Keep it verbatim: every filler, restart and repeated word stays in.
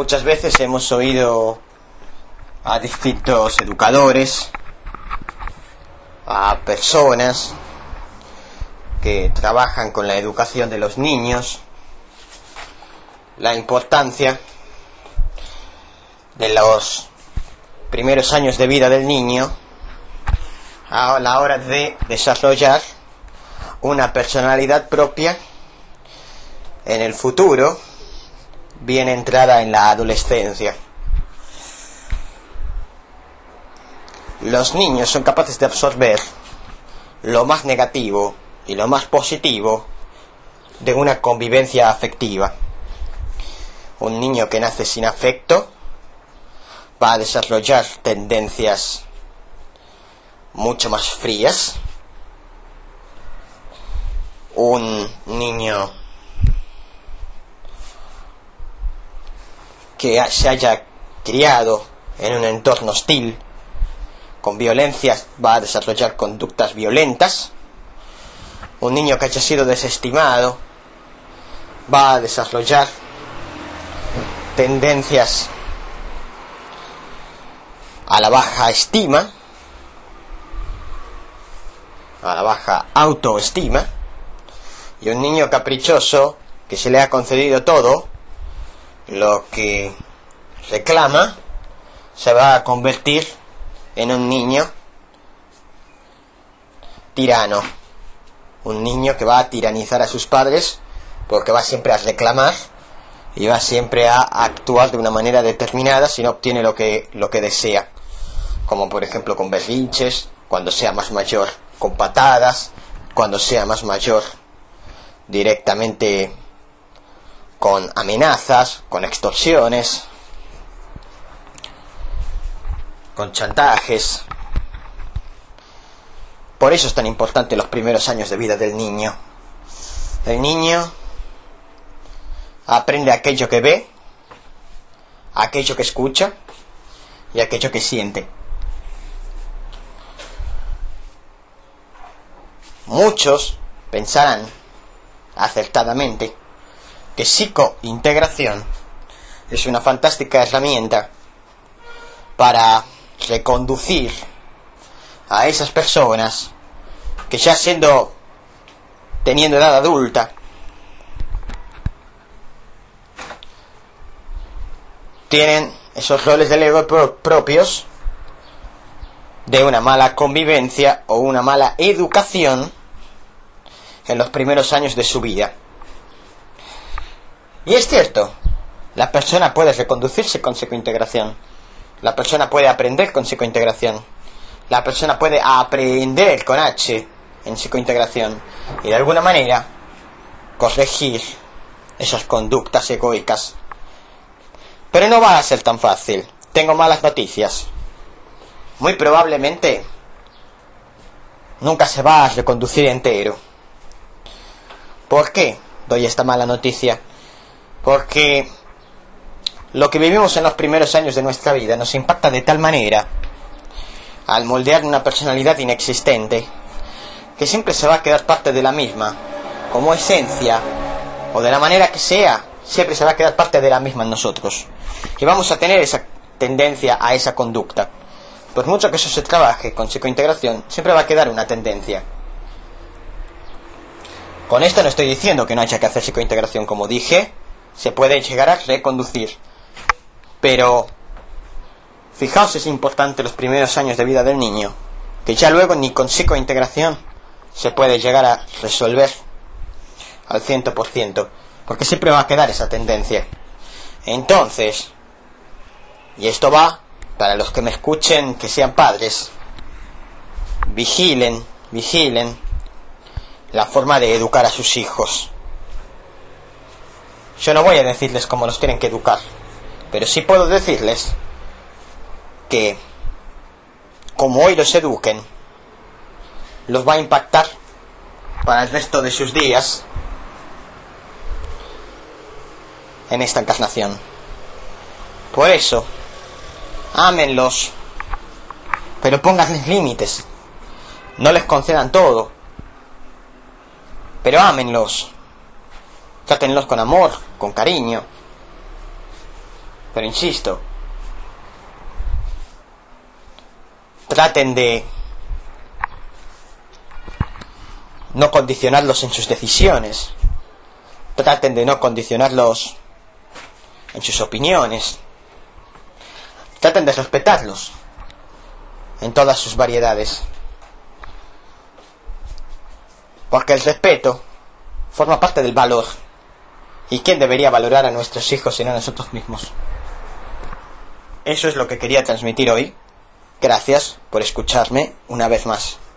Muchas veces hemos oído a distintos educadores, a personas que trabajan con la educación de los niños, la importancia de los primeros años de vida del niño a la hora de desarrollar una personalidad propia en el futuro, bien entrada en la adolescencia. Los niños son capaces de absorber lo más negativo y lo más positivo de una convivencia afectiva. Un niño que nace sin afecto va a desarrollar tendencias mucho más frías. Un niño que se haya criado en un entorno hostil, con violencias, va a desarrollar conductas violentas. Un niño que haya sido desestimado va a desarrollar tendencias a la baja estima, a la baja autoestima. Y un niño caprichoso que se le ha concedido todo lo que reclama se va a convertir en un niño tirano, un niño que va a tiranizar a sus padres porque va siempre a reclamar y va siempre a actuar de una manera determinada si no obtiene lo que, lo que desea, como por ejemplo con berrinches, cuando sea más mayor con patadas, cuando sea más mayor directamente con amenazas, con extorsiones, con chantajes. Por eso es tan importante los primeros años de vida del niño. El niño aprende aquello que ve, aquello que escucha y aquello que siente. Muchos pensarán acertadamente que psicointegración es una fantástica herramienta para reconducir a esas personas que ya siendo, teniendo edad adulta, tienen esos roles del ego pro- propios de una mala convivencia o una mala educación en los primeros años de su vida. Y es cierto, la persona puede reconducirse con psicointegración, la persona puede aprender con psicointegración, la persona puede aprender con H en psicointegración y de alguna manera corregir esas conductas egoicas. Pero no va a ser tan fácil. Tengo malas noticias. Muy probablemente nunca se va a reconducir entero. ¿Por qué doy esta mala noticia? Porque lo que vivimos en los primeros años de nuestra vida nos impacta de tal manera al moldear una personalidad inexistente que siempre se va a quedar parte de la misma como esencia, o de la manera que sea, siempre se va a quedar parte de la misma en nosotros y vamos a tener esa tendencia a esa conducta. Por mucho que eso se trabaje con psicointegración, siempre va a quedar una tendencia. Con esto no estoy diciendo que no haya que hacer psicointegración. Como dije, se puede llegar a reconducir, pero fijaos, es importante los primeros años de vida del niño, que ya luego ni con psicointegración se puede llegar a resolver al cien por ciento, porque siempre va a quedar esa tendencia. Entonces, y esto va para los que me escuchen que sean padres, vigilen, vigilen la forma de educar a sus hijos. Yo no voy a decirles cómo los tienen que educar, pero sí puedo decirles que como hoy los eduquen, los va a impactar para el resto de sus días en esta encarnación. Por eso, ámenlos, pero pónganles límites. No les concedan todo, pero ámenlos. Trátenlos con amor, con cariño. Pero insisto, traten de no condicionarlos en sus decisiones. Traten de no condicionarlos en sus opiniones. Traten de respetarlos en todas sus variedades. Porque el respeto forma parte del valor. ¿Y quién debería valorar a nuestros hijos sino nosotros mismos? Eso es lo que quería transmitir hoy. Gracias por escucharme una vez más.